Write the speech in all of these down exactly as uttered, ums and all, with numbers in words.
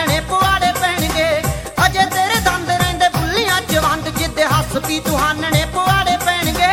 ਜਾਗਣੇ ਪੁਆੜੇ ਪੈਣਗੇ। ਅਜੇ ਤੇਰੇ ਦੰਦ ਰਹਿੰਦੇ ਬੁੱਲੀਆਂ ਚ ਵੰਡ ਜਿੱਦੇ ਹੱਸ ਪੀ ਤੁਹਾਨਣੇ ਪੁਆੜੇ ਪੈਣਗੇ।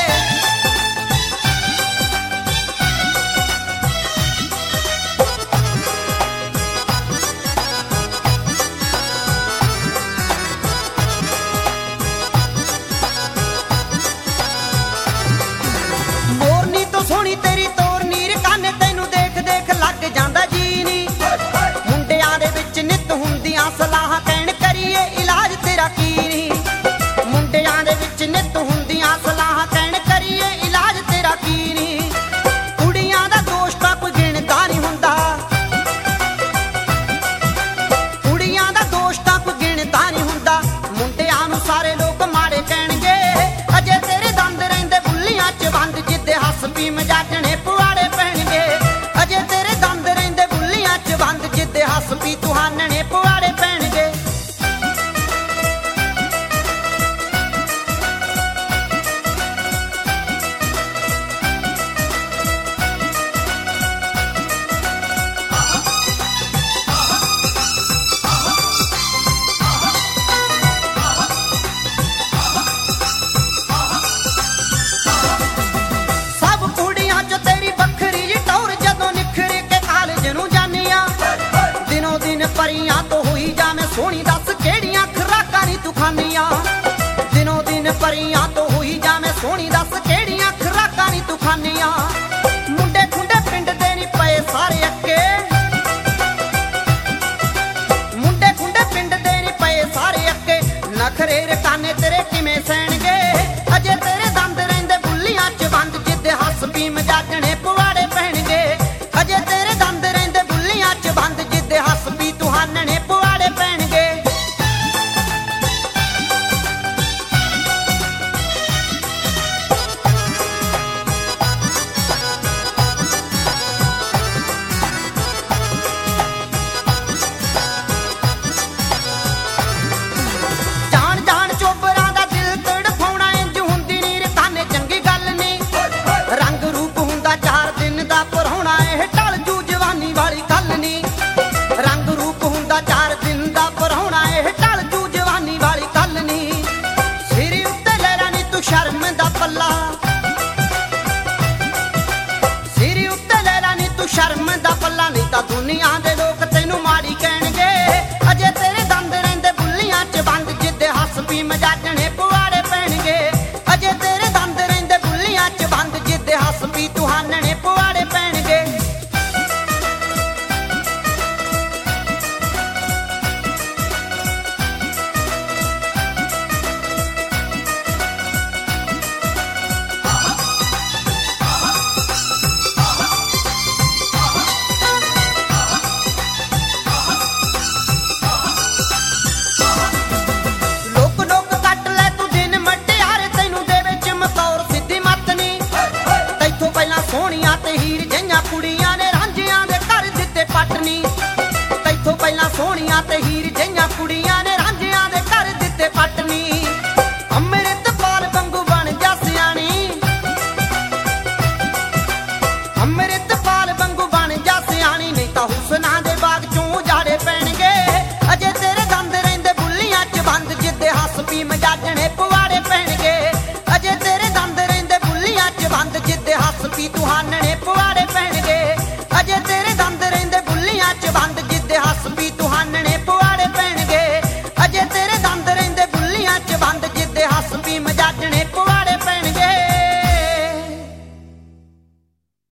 ਮੋਰਨੀ ਤੋਂ ਸੋਹਣੀ ਤੇਰੀ ਤੋਰ ਨੀਰ ਕੰਨ ਤੈਨੂੰ ਦੇਖ ਦੇਖ ਲੱਗ ਜਾਂਦਾ ਜੀ ਨੀ। ਮੁੰਡਿਆਂ ਦੇ ਵਿੱਚ ਨਿੱਤ ਹੁੰਦੀਆਂ ਸਲਾਹਾਂ ਕਹਿਣ ਕਰੀਏ ਇਲਾਜ ਤੇਰਾ ਕੀ ਨੀ। ਮੁੰਡਿਆਂ ਦੇ ਵਿੱਚ ਨਿੱਤ ਹੁੰਦੀਆਂ ਸਲਾਹਾਂ ਕਹਿਣ ਕਰੀਏ ਇਲਾਜ ਤੇਰਾ ਕੀ ਨੀ। ਕੁੜੀਆਂ ਦਾ ਦੋਸ਼ ਤਾਂ ਕੋਈ ਗਿਣਦਾ ਨਹੀਂ ਹੁੰਦਾ, ਕੁੜੀਆਂ ਦਾ ਦੋਸ਼ ਤਾਂ ਕੋਈ ਗਿਣਦਾ ਨਹੀਂ ਹੁੰਦਾ। ਮੁੰਡਿਆਂ ਨੂੰ ਸਾਰੇ ਲੋਕ ਮਾੜੇ ਕਹਿਣਗੇ। ਅਜੇ ਤੇਰੇ ਦੰਦ ਰਹਿੰਦੇ ਬੁੱਲੀਆਂ ਚ ਵੰਡ ਜਿੱਦੇ ਹੱਸ ਪੀ ਮਜਾਕਣੇ ਪੁਆੜੇ ਪੈਣਗੇ। ਅਜੇ ਤੇਰੇ ਦੰਦ ਰਹਿੰਦੇ ਬੁੱਲੀਆਂ ਚ ਵੰਡ ਜਿੱਦੇ ਹੱਸ ਪੀ ਤੁਹਾਨਣੇ ਪੁਆੜੇ ਪੈਣਗੇ। ਸਭ ਕੁੜੀਆਂ ਚ ਤੇਰੀ ਵੱਖਰੀ ਜਿਹੀ ਟੌਰ ਜਦੋਂ ਨਿਖਰ ਕੇ ਕਾਲਜ ਨੂੰ ਜਾਨੀਆਂ। ਦਿਨੋਂ ਦਿਨ ਪਰੀਆਂ ਤੋਂ ਹੋਈ ਜਾਵੇਂ ਸੋਹਣੀ ਦੱਸ ਕਿਹੜੀਆਂ ਖੁਰਾਕਾਂ ਨੀ ਤੂੰ ਖਾਨੀਆਂ। ਦਿਨੋਂ ਦਿਨ ਪਰੀਆਂ ਤੋਂ ਹੋਈ ਜਾਵੇਂ ਸੋਹਣੀ ਦੱਸ ਕਿਹੜੀਆਂ ਖੁਰਾਕਾਂ ਨੀ ਤੂੰ ਖਾਨੀਆਂ। ਮੁੰਡੇ ਖੁੰਡੇ ਪਿੰਡ ਦੇ ਨੀ ਪਏ ਸਾਰੇ ਅੱਕੇ, ਮੁੰਡੇ ਖੁੰਡੇ ਪਿੰਡ ਦੇ ਨੀ ਪਏ ਸਾਰੇ ਅੱਕੇ। ਨਖਰੇ ਰਕਾਨੇ ਤੇਰੇ ਕਿਵੇਂ ਸਹਿਣਗੇ। ਅਜੇ ਤੇਰੇ ਦੰਦ ਰਹਿੰਦੇ ਬੁੱਲੀਆਂ ਚ ਵੰਡ ਜਿੱਦੇ ਹੱਸ ਪੀ ਮਜਾਕਣੇ ਪੁਆੜੇ ਪੈਣਗੇ। ਅਜੇ ਤੇਰੇ ਦੰਦ ਰਹਿੰਦੇ ਬੁੱਲੀਆਂ ਚ ਵੰਡ ਜਿੱਦੇ ਹੱਸ ਪੀ ਤੁਹਾਨਣੇ ਪੁਆੜੇ ਪੈਣਗੇ। ਜਾਣ ਜਾਣ ਚੋਬਰਾਂ ਦਾ ਦਿਲ ਤੜਫਾਉਣਾ ਇੰਜ ਹੁੰਦੀ ਨੀ ਰਕਾਨੇ ਚੰਗੀ ਗੱਲ ਨੀ। ਰੰਗ ਰੂਪ ਹੁੰਦਾ ਚਾਰ ਦਿਨ ਦਾ ਪਰਹੁਣਾ ਇਹ ਢਲ ਜੂ ਜਵਾਨੀ ਵਾਲੀ ਗੱਲ ਨੀ। ਰੰਗ ਰੂਪ ਹੁੰਦਾ ਚਾਰ ਦਿਨ ਦਾ ਪਰਹੁਣਾ ਇਹ ਢਲ ਜੂ ਜਵਾਨੀ ਵਾਲੀ ਗੱਲ ਨੀ। ਸਿਰ ਉੱਤੇ ਲੈ ਲੈ ਨੀ ਤੂੰ ਸ਼ਰਮ ਦਾ ਪੱਲਾ, ਸਿਰ ਉੱਤੇ ਲੈ ਲੈ ਨੀ ਤੂੰ ਸ਼ਰਮ ਦਾ ਪੱਲਾ। ਨਹੀਂ ਤਾਂ ਦੁਨੀਆ ਦੇ ਲੋਕ ਤੈਨੂੰ ਮਾੜੀ ਕਹਿਣਗੇ। ਅਜੇ ਤੇਰੇ ਦੰਦ ਰਹਿੰਦੇ ਬੁੱਲੀਆਂ ਚ ਵੰਡ ਜਿੱਦੇ ਹੱਸ ਪੀ ਮਜਾਕਣੇ ਪੁਆੜੇ ਪੈਣਗੇ। ਅਜੇ ਤੇਰੇ ਦੰਦ ਰਹਿੰਦੇ ਬੁੱਲੀਆਂ ਚ ਵੰਡ ਜਿੱਦੇ ਹੱਸ ਪੀ ਤੁਹਾਨਣੇ ਪੁਆੜੇ ਪੈਣਗੇ। ਲੋਕ ਲੋਕ ਕੱਟ ਲੈ ਤੂੰ ਦਿਨ ਮਟਿਆਰੇ ਤੈਨੂੰ ਦੇਵੇ ਚਮਕੌਰ ਸਿੱਧੀ ਮੱਤ ਨੀ। ਤੈਥੋਂ ਪਹਿਲਾਂ ਸੋਹਣੀਆਂ ਤੇ ਹੀਰ ਜਿਹੀਆਂ ਕੁੜੀਆਂ ਨੇ ਰਾਂਝਿਆਂ ਦੇ ਘਰ ਦਿੱਤੇ ਪੱਟ ਨੀ। ਤੈਥੋਂ ਪਹਿਲਾਂ ਸੋਹਣੀਆਂ ਤੇ